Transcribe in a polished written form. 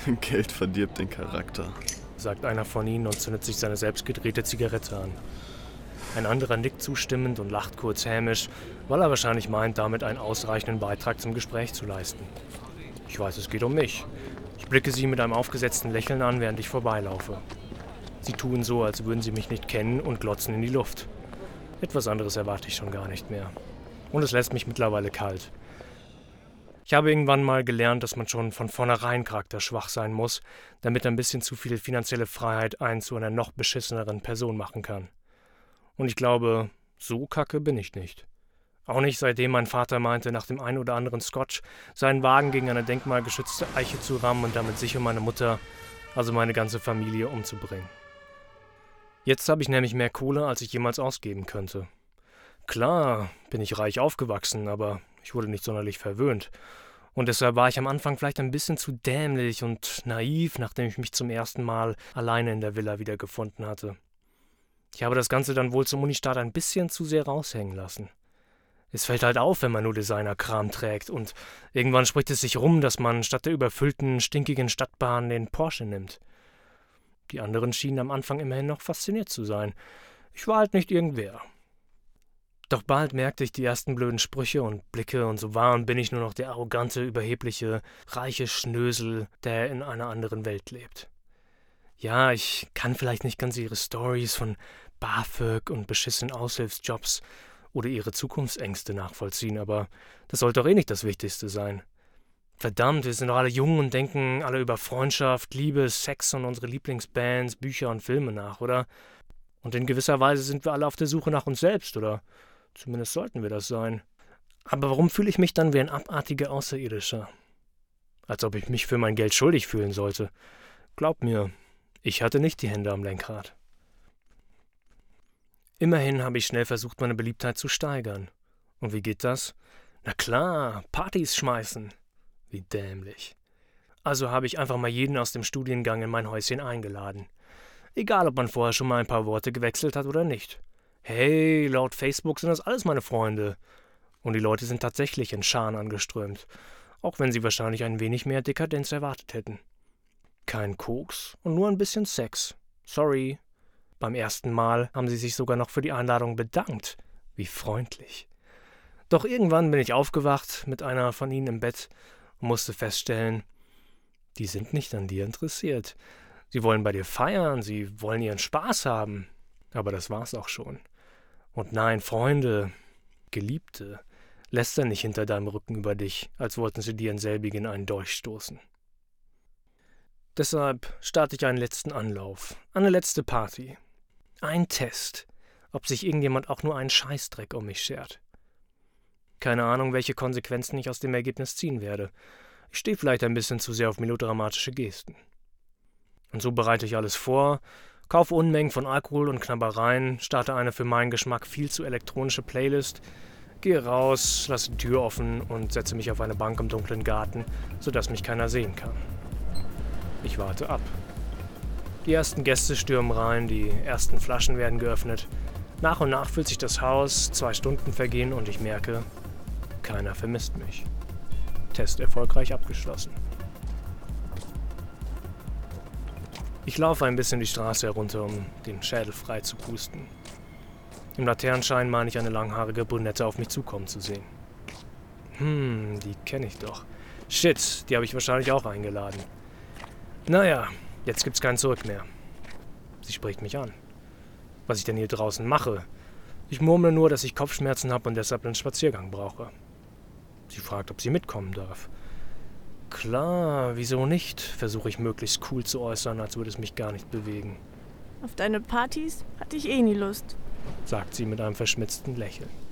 Geld verdirbt den Charakter, sagt einer von ihnen und zündet sich seine selbstgedrehte Zigarette an. Ein anderer nickt zustimmend und lacht kurz hämisch, weil er wahrscheinlich meint, damit einen ausreichenden Beitrag zum Gespräch zu leisten. Ich weiß, es geht um mich. Ich blicke sie mit einem aufgesetzten Lächeln an, während ich vorbeilaufe. Sie tun so, als würden sie mich nicht kennen und glotzen in die Luft. Etwas anderes erwarte ich schon gar nicht mehr. Und es lässt mich mittlerweile kalt. Ich habe irgendwann mal gelernt, dass man schon von vornherein charakterschwach sein muss, damit ein bisschen zu viel finanzielle Freiheit einen zu einer noch beschisseneren Person machen kann. Und ich glaube, so kacke bin ich nicht. Auch nicht, seitdem mein Vater meinte, nach dem einen oder anderen Scotch seinen Wagen gegen eine denkmalgeschützte Eiche zu rammen und damit sich und meine Mutter, also meine ganze Familie, umzubringen. Jetzt habe ich nämlich mehr Kohle, als ich jemals ausgeben könnte. Klar bin ich reich aufgewachsen, aber ich wurde nicht sonderlich verwöhnt. Und deshalb war ich am Anfang vielleicht ein bisschen zu dämlich und naiv, nachdem ich mich zum ersten Mal alleine in der Villa wiedergefunden hatte. Ich habe das Ganze dann wohl zum Unistart ein bisschen zu sehr raushängen lassen. Es fällt halt auf, wenn man nur Designerkram trägt, und irgendwann spricht es sich rum, dass man statt der überfüllten, stinkigen Stadtbahn den Porsche nimmt. Die anderen schienen am Anfang immerhin noch fasziniert zu sein. Ich war halt nicht irgendwer. Doch bald merkte ich die ersten blöden Sprüche und Blicke, und so war und bin ich nur noch der arrogante, überhebliche, reiche Schnösel, der in einer anderen Welt lebt. Ja, ich kann vielleicht nicht ganz ihre Stories von BAföG und beschissenen Aushilfsjobs oder ihre Zukunftsängste nachvollziehen, aber das sollte doch eh nicht das Wichtigste sein. Verdammt, wir sind doch alle jung und denken alle über Freundschaft, Liebe, Sex und unsere Lieblingsbands, Bücher und Filme nach, oder? Und in gewisser Weise sind wir alle auf der Suche nach uns selbst, oder? Zumindest sollten wir das sein. Aber warum fühle ich mich dann wie ein abartiger Außerirdischer? Als ob ich mich für mein Geld schuldig fühlen sollte. Glaub mir, ich hatte nicht die Hände am Lenkrad. Immerhin habe ich schnell versucht, meine Beliebtheit zu steigern. Und wie geht das? Na klar, Partys schmeißen. Wie dämlich. Also habe ich einfach mal jeden aus dem Studiengang in mein Häuschen eingeladen. Egal, ob man vorher schon mal ein paar Worte gewechselt hat oder nicht. Hey, laut Facebook sind das alles meine Freunde. Und die Leute sind tatsächlich in Scharen angeströmt, auch wenn sie wahrscheinlich ein wenig mehr Dekadenz erwartet hätten. Kein Koks und nur ein bisschen Sex. Sorry. Beim ersten Mal haben sie sich sogar noch für die Einladung bedankt. Wie freundlich. Doch irgendwann bin ich aufgewacht mit einer von ihnen im Bett und musste feststellen, die sind nicht an dir interessiert. Sie wollen bei dir feiern, sie wollen ihren Spaß haben. Aber das war's auch schon. Und nein, Freunde, Geliebte, lästern nicht hinter deinem Rücken über dich, als wollten sie dir in selbigen einen Dolch stoßen. Deshalb starte ich einen letzten Anlauf, eine letzte Party. Ein Test, ob sich irgendjemand auch nur einen Scheißdreck um mich schert. Keine Ahnung, welche Konsequenzen ich aus dem Ergebnis ziehen werde. Ich stehe vielleicht ein bisschen zu sehr auf melodramatische Gesten. Und so bereite ich alles vor, kaufe Unmengen von Alkohol und Knabbereien, starte eine für meinen Geschmack viel zu elektronische Playlist, gehe raus, lasse die Tür offen und setze mich auf eine Bank im dunklen Garten, sodass mich keiner sehen kann. Ich warte ab. Die ersten Gäste stürmen rein, die ersten Flaschen werden geöffnet. Nach und nach füllt sich das Haus, 2 Stunden vergehen und ich merke, keiner vermisst mich. Test erfolgreich abgeschlossen. Ich laufe ein bisschen die Straße herunter, um den Schädel frei zu pusten. Im Laternenschein meine ich eine langhaarige Brünette auf mich zukommen zu sehen. Die kenne ich doch. Shit, die habe ich wahrscheinlich auch eingeladen. Naja, jetzt gibt's kein Zurück mehr. Sie spricht mich an. Was ich denn hier draußen mache? Ich murmle nur, dass ich Kopfschmerzen habe und deshalb einen Spaziergang brauche. Sie fragt, ob sie mitkommen darf. Klar, wieso nicht? Versuche ich möglichst cool zu äußern, als würde es mich gar nicht bewegen. Auf deine Partys hatte ich eh nie Lust, sagt sie mit einem verschmitzten Lächeln.